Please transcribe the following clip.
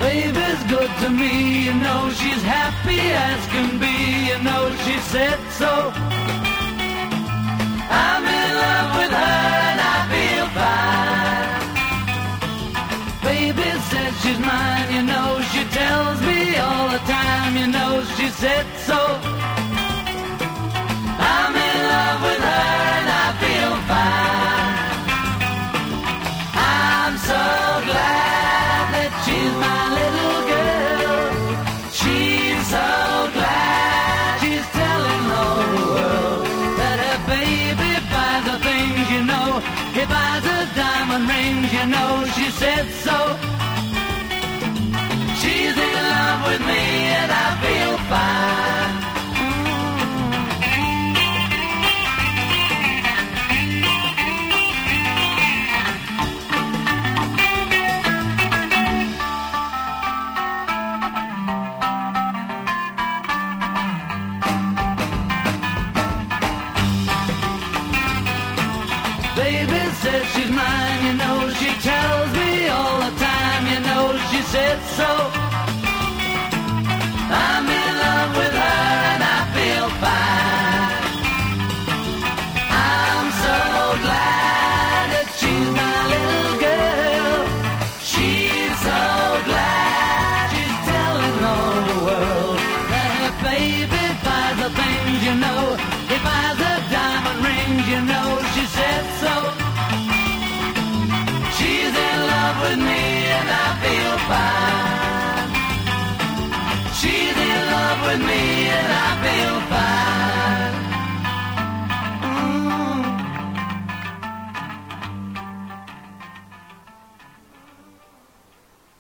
Baby's good to me, you know she's happy as can be, you know she said so. I'm in love with her and I feel fine. Baby says she's mine, you know she tells me all the time, you know she said so. I'm in love with her and I feel fine. I'm so glad that she's my little girl. She's so glad she's telling all the world that her baby buys the things, you know. He buys her diamond rings, you know she said so. She's in love with me and I feel fine. Baby says she's mine, you know she tells me all the time, you know she said so. I'm in love with her and I feel fine. I'm so glad that she's my little girl. She's so glad she's telling all the world that her baby buys the things, you know. He buys her diamond rings, you know she said so. She's in love with me and I feel fine. She's in love with me and I feel fine.